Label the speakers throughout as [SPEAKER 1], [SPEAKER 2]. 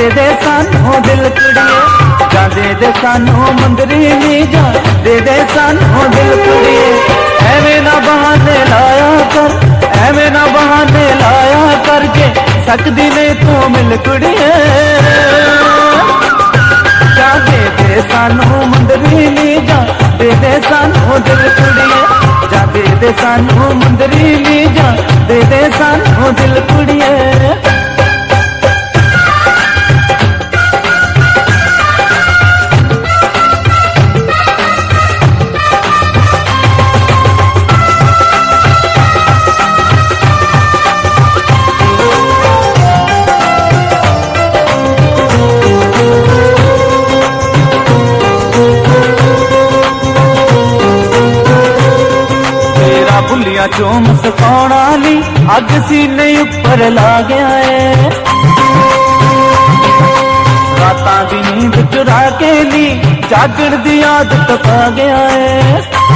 [SPEAKER 1] दे सानू दिल कुड़िए, जा दे सानू मुंदरी नी जा दे सानू दिल कुड़िए। एवें ना बहाने लाया कर, एवें ना बहाने लाया कर के सकदी ने तू मिल कुड़िए। जा दे सानू मुंदरी नी जा दे सानू दिल कुड़िए, जा दे सानू मुंदरी नी जा दे सानू दिल कुड़िए। भुलिया चोम सकाउण ली अग सीने उपर ला गया है, रातां दी नींद चुरा के ली जागण दी आदत पा गया है।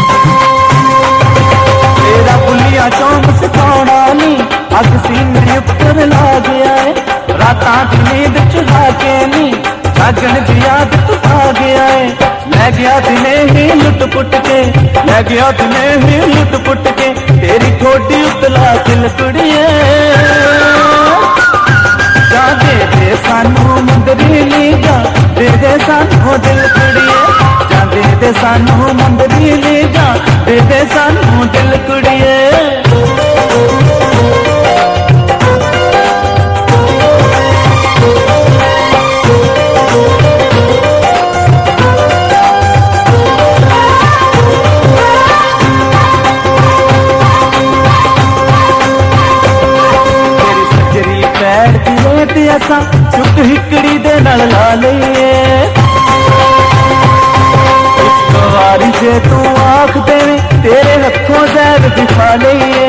[SPEAKER 1] तेरा भुलिया चोम सकाउण ली अग सीने उपर ला गया है, रातां दी नींद चुरा के ली जागण दी आदत पा गया है। लै गया दिने ही लुट पुट के, लै गया दिने ही लुट पुट के तेरी ठोडी उतला दिल कुड़िए। जा दे सानू मुंदरी नी जा दे सानू दिल कुड़िए, जा दे सानू मुंदरी नी जा दे सानू दिल कुड़िए। असा चुक हिकड़ी दे नाल ला लईए, एक बारी जे तू आख देवे तेरे हथों जहर दिखा लईए।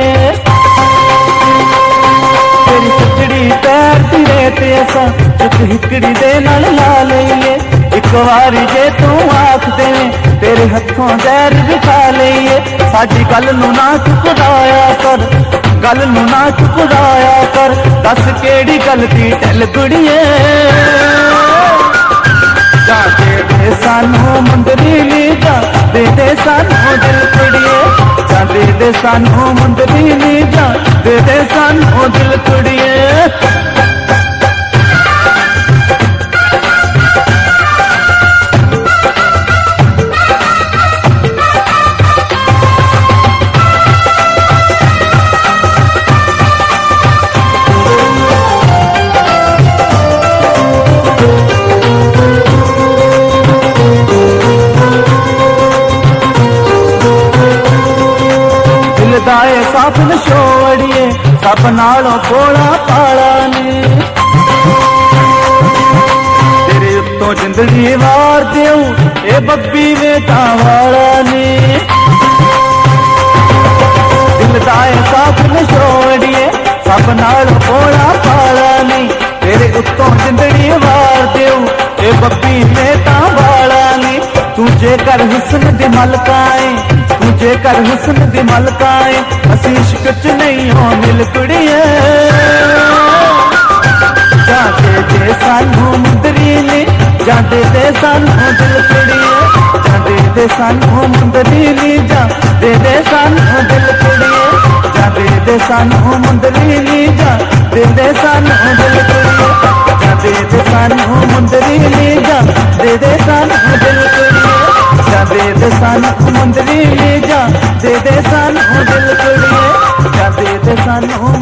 [SPEAKER 1] तेरी सजड़ी पैर दिए ते असा चुक हिकड़ी दे नाल ला लईए, एक बारी जे तू आख देवे तेरे हथों जहर दिखा लईए। साडी गल नू ना चुकदाया कर, गल नू ना चुकदाया कर, दस केड़ी गलती टल कुड़िए। जा दे सानू मुंदरी नी जा दे सानू दिल कुड़िए, जा दे सानू मुंदरी नी जा दे सानू दिल कुड़िए। दाए साथ नशोड़िए सब नालों कोला पाला ने, तेरे उत्तों जिंदगी वार देऊ ए बब्बी वेटा वाला ने। दिल दाए साथ नशोड़िए सब नालों कोला पाला ने, तेरे उत्तों जिंदगी वार देऊ ए बब्बी वेटा वाला ने। तुझे कर हुस्न दी मलकाए, तुझे कर हुस्न दी मलकाए, असी इश्क च नहीं हो मिल कुड़िए। जा दे सानू मुंदरी नी जा दे सानू दिल कुड़िए, जा दे सानू मुंदरी नी जा दे सानू दिल कुड़िए, जा दे सानू मुंदरी नी जा दे सानू दिल कुड़िए, जा दे सानू मुंदरी नी जा दे सानू दिल कुड़िए, जा दे सानू मुंदरी नी जा दे सानू दिल कुड़िए, जा दे सानू